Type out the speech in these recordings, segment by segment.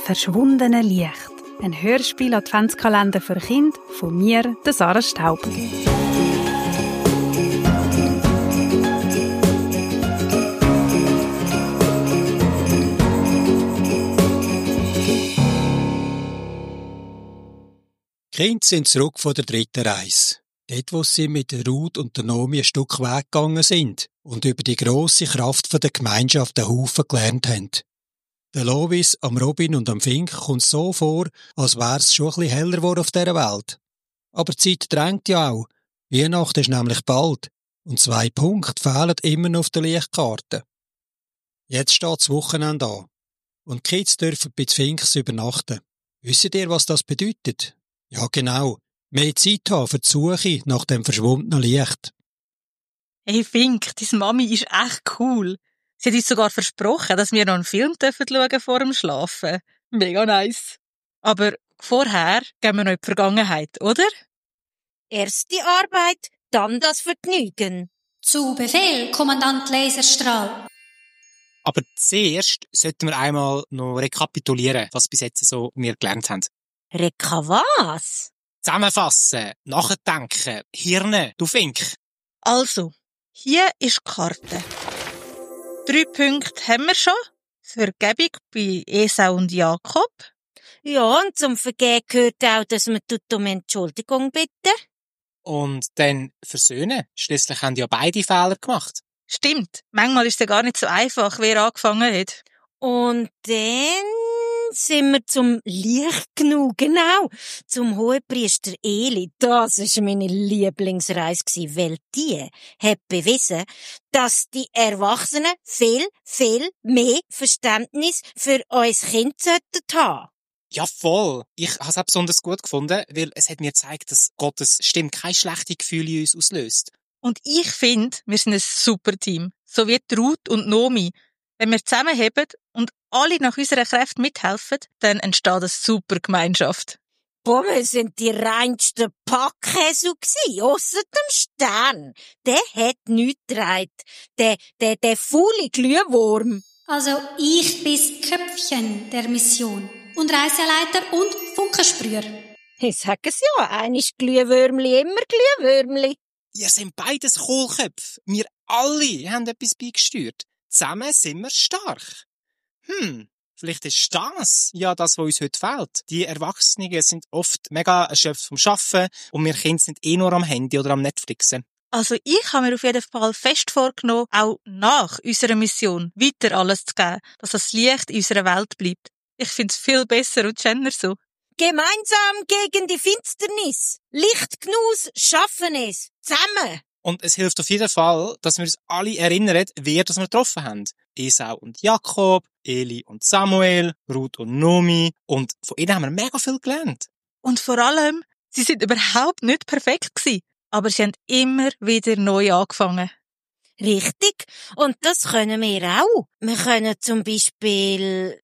verschwundene Licht. Ein Hörspiel-Adventskalender für Kinder von mir, der Sarah Staub. Die Kinder sind zurück von der dritten Reise. Dort, wo sie mit der Ruth und der Nomi ein Stück weggegangen sind und über die grosse Kraft der Gemeinschaft einen Haufen gelernt haben. Der Lovis, am Robin und am Fink kommt so vor, als wär's schon ein bisschen heller geworden auf dieser Welt. Aber die Zeit drängt ja auch. Weihnachten ist nämlich bald. Und 2 Punkte fehlen immer noch auf der Lichtkarte. Jetzt steht das Wochenende an. Und die Kids dürfen bei den Finks übernachten. Wisst ihr, was das bedeutet? Ja, genau. Mehr Zeit haben für die Suche nach dem verschwundenen Licht. Hey Fink, deine Mami ist echt cool. Sie hat uns sogar versprochen, dass wir noch einen Film schauen dürfen vor dem Schlafen. Mega nice. Aber vorher gehen wir noch in die Vergangenheit, oder? Erst die Arbeit, dann das Vergnügen. Zu Befehl, Kommandant Laserstrahl. Aber zuerst sollten wir einmal noch rekapitulieren, was bis jetzt so wir gelernt haben. Reka was? Zusammenfassen, nachdenken, Hirne, du Fink. Also, hier ist die Karte. 3 Punkte haben wir schon. Vergebung bei Esau und Jakob. Ja, und zum Vergehen gehört auch, dass man um Entschuldigung bitten. Und dann versöhnen. Schliesslich haben ja beide Fehler gemacht. Stimmt. Manchmal ist es ja gar nicht so einfach, wer angefangen hat. Und dann sind wir zum Licht genug, genau, zum Hohepriester Eli. Das war meine Lieblingsreise, weil die hat bewiesen, dass die Erwachsenen viel, viel mehr Verständnis für uns Kinder haben. Ja, voll. Ich habe es auch besonders gut gefunden, weil es hat mir gezeigt, dass Gottes Stimme kein schlechtes Gefühl in uns auslöst. Und ich finde, wir sind ein super Team. So wie Ruth und Nomi. Wenn wir zusammenheben und alle nach unseren Kräften mithelfen, dann entsteht eine super Gemeinschaft. Boah, wir sind die reinsten Packhäsel gsi, ausser dem Stern. Der hat nichts getragen. Der faule Glühwurm. Also ich bin das Köpfchen der Mission und Reiseleiter und Funkensprüher. Ich sag es ja, einmal Glühwürmli, immer Glühwürmli. Ihr seid beides Kohlköpfe. Wir alle haben etwas beigesteuert. Zusammen sind wir stark. Vielleicht ist das ja das, was uns heute fehlt. Die Erwachsenen sind oft mega erschöpft vom Arbeiten und wir Kinder sind nur am Handy oder am Netflixen. Also ich habe mir auf jeden Fall fest vorgenommen, auch nach unserer Mission weiter alles zu geben, dass das Licht in unserer Welt bleibt. Ich finde es viel besser und schöner so. Gemeinsam gegen die Finsternis. Lichtgnus schaffen es. Zusammen. Und es hilft auf jeden Fall, dass wir uns alle erinnern, wer das wir getroffen haben. Esau und Jakob, Eli und Samuel, Ruth und Nomi. Und von ihnen haben wir mega viel gelernt. Und vor allem, sie sind überhaupt nicht perfekt gewesen, aber sie haben immer wieder neu angefangen. Richtig. Und das können wir auch. Wir können zum Beispiel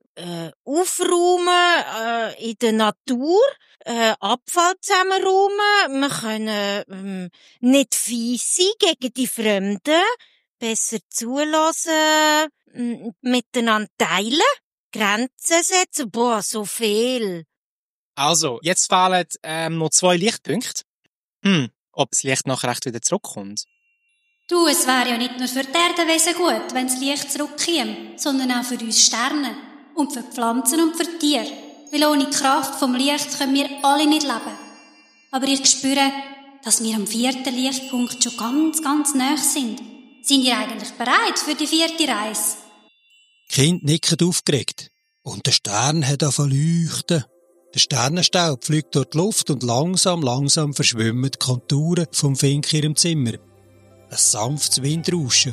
aufräumen in der Natur, Abfall zusammenräumen. Wir können nicht fies sein gegen die Fremden, besser zulassen, miteinander teilen, Grenzen setzen. Boah, so viel. Also, jetzt fehlen noch 2 Lichtpunkte. Ob das Licht nachher echt wieder zurückkommt. Du, es wäre ja nicht nur für die Erdewesen gut, wenn das Licht zurückkäme, sondern auch für uns Sterne. Und für die Pflanzen und für die Tiere. Weil ohne die Kraft vom Licht können wir alle nicht leben. Aber ich spüre, dass wir am 4. Lichtpunkt schon ganz, ganz nahe sind. Sind ihr eigentlich bereit für die 4. Reise? Die Kinder nicken aufgeregt. Und der Stern hat angefangen zu leuchten. Der Sternenstaub fliegt durch die Luft und langsam verschwimmen die Konturen vom Fink in ihrem Zimmer. Ein sanftes Windrauschen.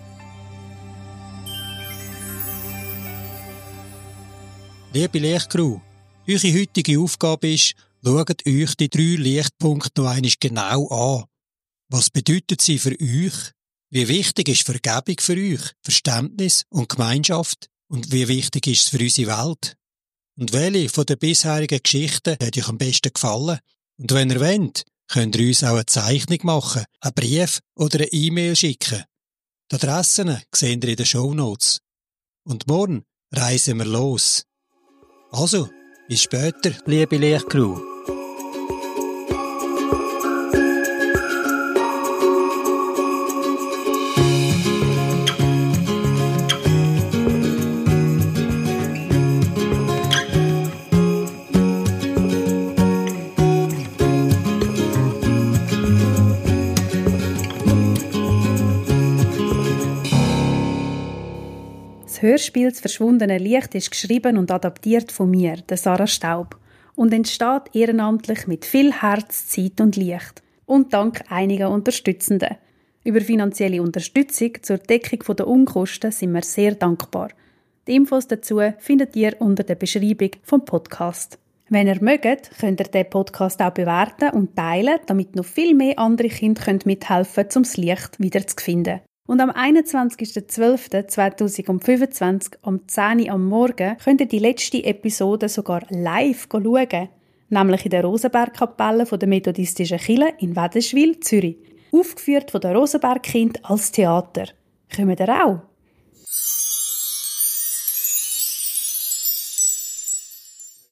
Liebe Lichtcrew, eure heutige Aufgabe ist, schaut euch die 3 Lichtpunkte noch einmal genau an. Was bedeutet sie für euch? Wie wichtig ist Vergebung für euch, Verständnis und Gemeinschaft? Und wie wichtig ist es für unsere Welt? Und welche von den bisherigen Geschichten hat euch am besten gefallen? Und wenn ihr wollt, könnt ihr uns auch eine Zeichnung machen, einen Brief oder eine E-Mail schicken. Die Adressen seht ihr in den Shownotes. Und morgen reisen wir los. Also, bis später, liebe Lichtcrew. Das Hörspiel «Das verschwundene Licht» ist geschrieben und adaptiert von mir, der Sarah Staub, und entsteht ehrenamtlich mit viel Herz, Zeit und Licht und dank einiger Unterstützenden. Über finanzielle Unterstützung zur Deckung der Unkosten sind wir sehr dankbar. Die Infos dazu findet ihr unter der Beschreibung vom Podcast. Wenn ihr mögt, könnt ihr den Podcast auch bewerten und teilen, damit noch viel mehr andere Kinder mithelfen können, um das Licht wieder zu finden. Und am 21.12.2025 um 10 Uhr am Morgen könnt ihr die letzte Episode sogar live schauen. Nämlich in der Rosenbergkapelle der Methodistischen Kirche in Wädenswil, Zürich. Aufgeführt von den Rosenberg-Kindern als Theater. Kommt ihr auch?